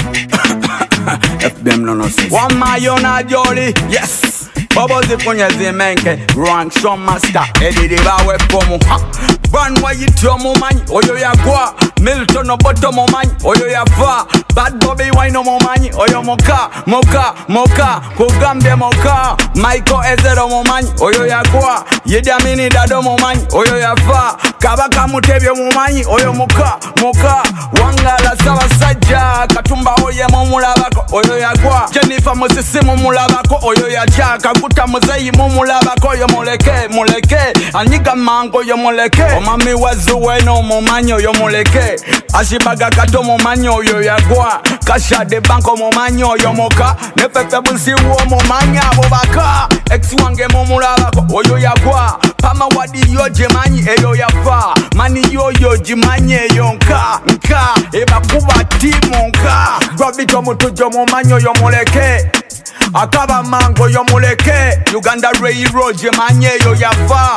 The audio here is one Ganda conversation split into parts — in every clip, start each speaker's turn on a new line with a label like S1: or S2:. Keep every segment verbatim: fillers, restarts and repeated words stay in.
S1: F B M no no sense.
S2: One Mayona Jolly, yes. Bubbles the kunyezi menke, rank some master. Eddie de bawe pomo. Run why you tell mo man, oyo ya gwa. Milton no bottom mo man, oyo ya fa. Bad Bobby wine no mo man, oyo moka, moka, moka. Kugambe moka. Michael Ezero mo man, oyo ya gwa. Yedi amini dado mo man, oyo ya fa. Kabaka mutebyo mo man, oyo moka, moka. Wangala sawa saja, katumba oye mo mulabako, oyo ya gwa. Jennifer Mosisi mo mulabako, oyo ya chaka. Kuta muzeyi mo mulabako, oyo moleke, moleke. Anika mango oyo moleke. Omami wazuwe no mo manyo oyo moleke. Ashibaga kato mo manyo oyo ya gwa. Kasha de banko mo manyo oyo moka. Nefefe busi uo mo manya bobaka. Ex wange mo mulabako, oyo ya gwa. Pama wadi yo jemanyi eyo ya fa. Mani yo yo jimanyi eyo nka, nka. Eba kuba timu nka. Grabito mutujo mo manyo oyo moleke. Akaba mango yo muleke. Uganda Railroad jemanye yo yafa.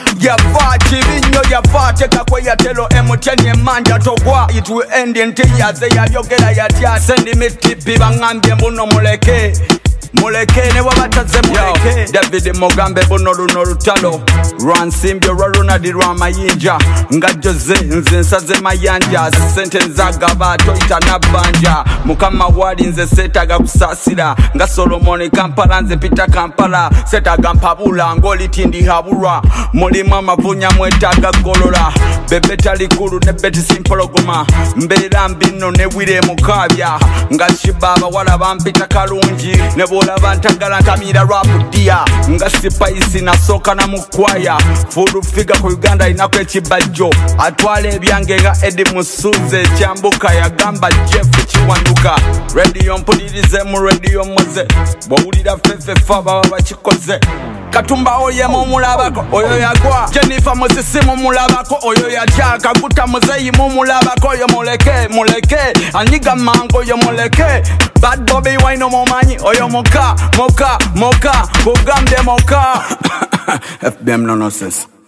S2: Yafa chivinyo yafa. Teka kwe ya telo emu chenye manja togwa. It will end in tears. Ya yogela ya tia. Sendi mitipi bangambye mbuno muleke. Muleke ne wabataze muleke. David Mogambe bono luno lutalo. Run simbyo raruna di rwa mayinja. Nga Jose nze nsaze mayanja. Sente nzaga bato itana banja. Mukama wadi nze setaga kusasira. Nga Solomoni Kampala nze pita Kampala. Setaga mpabula ngoli tindi habura. Mulima mavunya mwetaga golola. Bebe talikulu ne beti simpologoma. Mbera mbino ne wire mukabya. Nga shibaba wala bampita kalungi. Ne bola bantagala ntamira rap dia. Nga sipaisi na soka na mukwaya. Furu figa ku Uganda inako ekibajjo. Atwale ebyange nga Eddie Musuze. Chambuka ya gamba Jeff Chiwanduka. Radio mpulirize mu radio moze. Bwulira fefe fa baba bakikoze. Katumba oye mo mulabako, oyo ya gwa. Jennifer Mosisi mo mulabako, oyo ya chaka. Kuta muzeyi mo mulabako, oyo moleke, moleke. Aniga mango oyo moleke. Bad Bobby wine no mo manyi, oyo moka, moka, moka. Kugambe moka.
S1: F B M no no sense.